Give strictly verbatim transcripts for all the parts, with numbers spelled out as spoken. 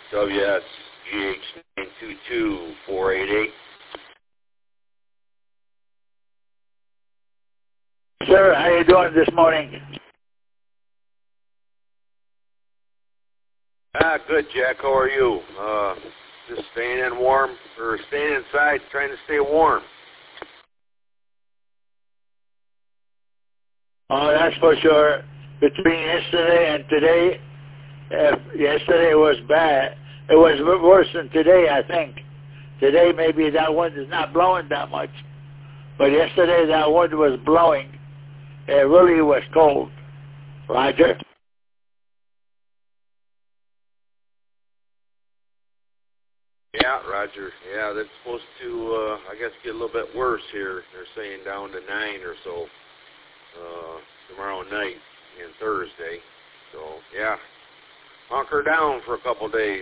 W S G H nine two two four eight eight. Sir, how you doing this morning? Ah, good, Jack. How are you? Uh, just staying in warm, or staying inside, trying to stay warm. Oh, that's for sure. Between yesterday and today, uh, yesterday was bad. It was worse than today, I think. Today maybe that wind is not blowing that much, but yesterday that wind was blowing. It really was cold. Roger? Yeah, Roger. Yeah, that's supposed to, uh, I guess, get a little bit worse here. They're saying down to nine or so uh, tomorrow night and Thursday. So, yeah, hunker down for a couple days.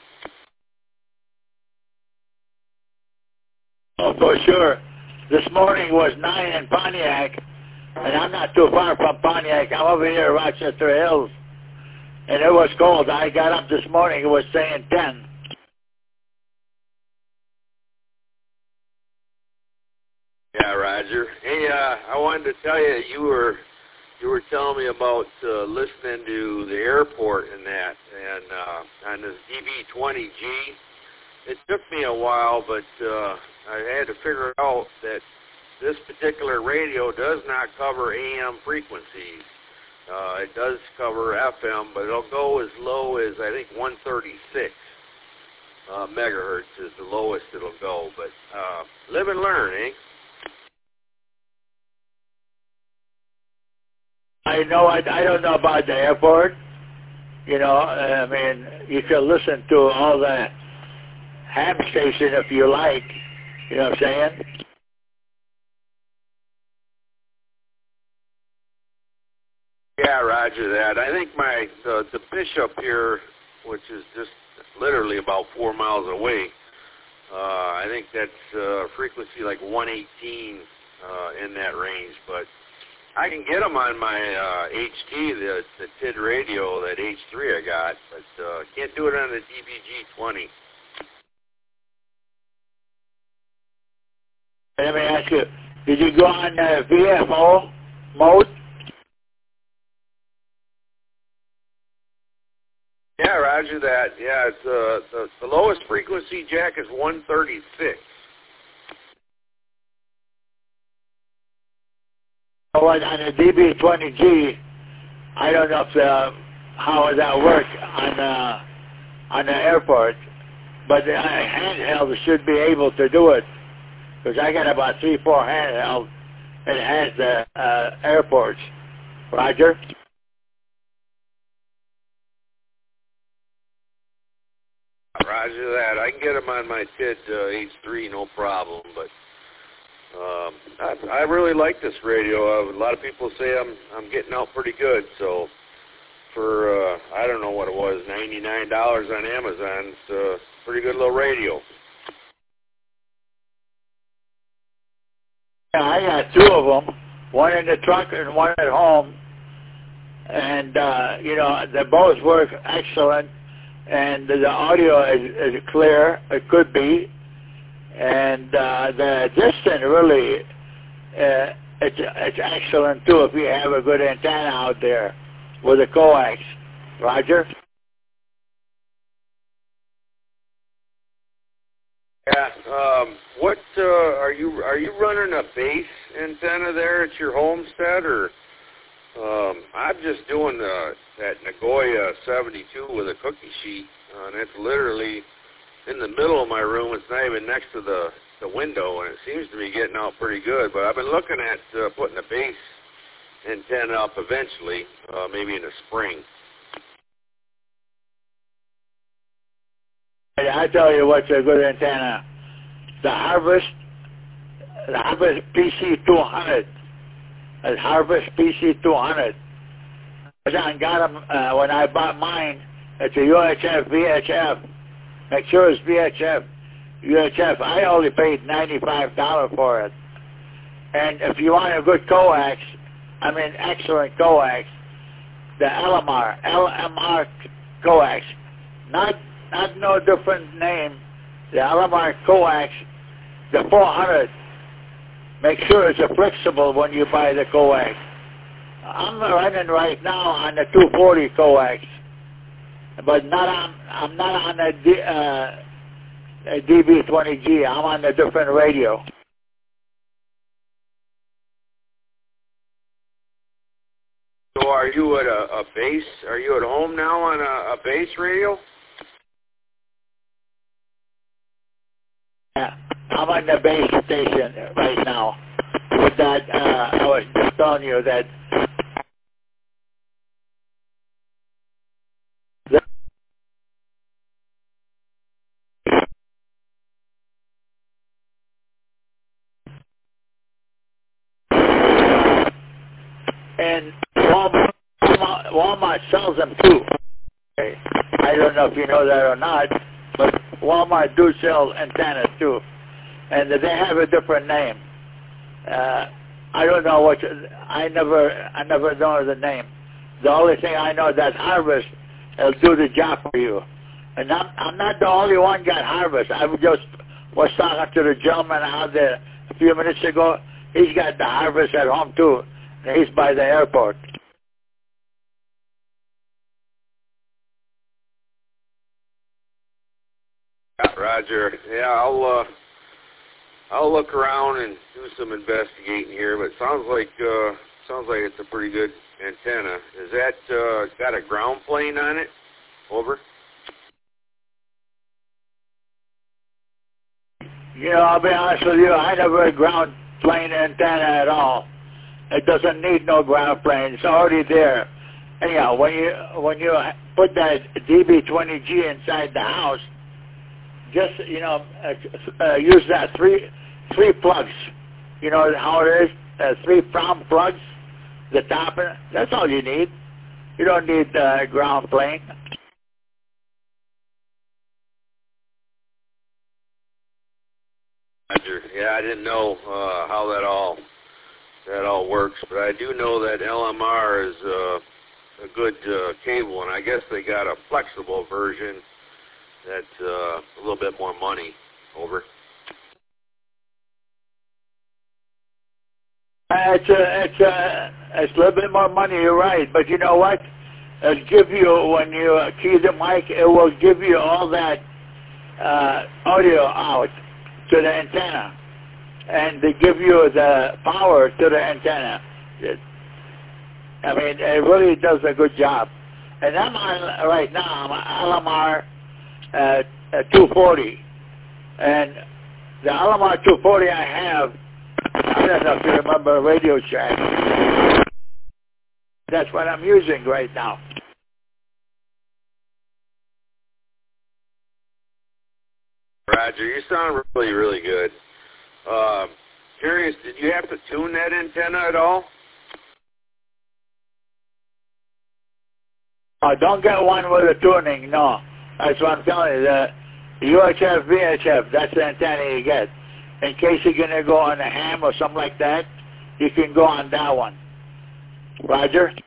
Oh, for sure. This morning was nine in Pontiac, and I'm not too far from Pontiac. I'm over here in Rochester Hills, and it was cold. I got up this morning, it was saying ten. Yeah, Roger. Hey, uh, I wanted to tell you, you were you were telling me about uh, listening to the airport and that, and uh, on this D B twenty G. It took me a while, but uh, I had to figure out that this particular radio does not cover A M frequencies. Uh, it does cover F M, but it'll go as low as, I think, one thirty-six uh, megahertz is the lowest it'll go. But uh, live and learn, eh? I know, I, I don't know about the airport. You know, I mean, you can listen to all that ham station if you like. You know what I'm saying? Yeah, Roger that. I think my the, the Bishop here, which is just literally about four miles away, uh, I think that's uh, frequency like one eighteen uh, in that range. But I can get them on my uh, H T, the, the T I D radio, that H three I got, but uh, can't do it on the D B G twenty. Let me ask you, did you go on uh, V F O mode? Yeah, Roger that. Yeah, it's uh, the, the lowest frequency, Jack, is one thirty-six. Oh, on the D B twenty G, I don't know if uh, how that works on uh, on the airport, but the handheld should be able to do it, because I got about three, four handheld and it has the uh, airports. Roger? Roger that. I can get them on my T I D uh, H three, no problem. But um, I, I really like this radio. Uh, a lot of people say I'm I'm getting out pretty good. So for uh, I don't know what it was, ninety-nine dollars on Amazon, it's a pretty good little radio. Yeah, I got two of them, one in the truck and one at home, and uh, you know they both work excellent. And the audio is, is clear, it could be, and uh, the distance really, uh, it's, it's excellent too if you have a good antenna out there with a coax. Roger? Yeah. Um, what uh, are you are you running a base antenna there at your homestead, or um, I'm just doing the, that Nagoya seventy-two with a cookie sheet, uh, and it's literally in the middle of my room. It's not even next to the the window, and it seems to be getting out pretty good. But I've been looking at uh, putting a base antenna up eventually, uh, maybe in the spring. I tell you what's a good antenna. The Harvest, the Harvest P C two hundred. The Harvest P C two hundred. I got them uh, when I bought mine. It's a U H F V H F. Make sure it's V H F. U H F. I only paid ninety-five dollars for it. And if you want a good coax, I mean excellent coax, the L M R, L M R coax, not not no different name. The Alamar coax, the four hundred. Make sure it's a flexible when you buy the coax. I'm running right now on the two forty coax, but not on. I'm not on the D, uh, D B twenty G. I'm on a different radio. So are you at a, a base? Are you at home now on a, a base radio? Yeah, I'm on the base station right now. With that, uh, I was just telling you that. And Walmart, Walmart sells them too. Okay. I don't know if you know that or not, but Walmart do sell antennas too, and they have a different name. Uh, I don't know what. I never, I never know the name. The only thing I know is that Harvest will do the job for you, and I'm, I'm not the only one got Harvest. I just was talking to the gentleman out there a few minutes ago. He's got the Harvest at home too. He's by the airport. Roger. Yeah, I'll uh, I'll look around and do some investigating here. But it sounds like uh, sounds like it's a pretty good antenna. Is that uh, got a ground plane on it? Over. You know, I'll be honest with you. I never had ground plane antenna at all. It doesn't need no ground plane. It's already there. Anyhow, when you when you put that D B twenty G inside the house, just you know uh, uh, use that three three plugs. You know how it is, uh, three prong plugs. The top, that's all you need. You don't need uh, ground plane. Roger. Yeah, I didn't know uh, how that all. That all works, but I do know that L M R is uh, a good uh, cable, and I guess they got a flexible version that's uh, a little bit more money. Over. It's a, it's a, it's a little bit more money. You're right, but you know what? It'll give you when you key the mic, it will give you all that uh, audio out to the antenna. And they give you the power to the antenna. It, I mean, it really does a good job. And I'm on, right now, I'm on L M R uh, two forty. And the L M R two forty I have, I don't know if you remember Radio Shack. That's what I'm using right now. Roger, you sound really, really good. Uh, curious, did you have to tune that antenna at all? Uh, don't get one with a tuning, no. That's what I'm telling you. The U H F, V H F, that's the antenna you get. In case you're going to go on a ham or something like that, you can go on that one. Roger?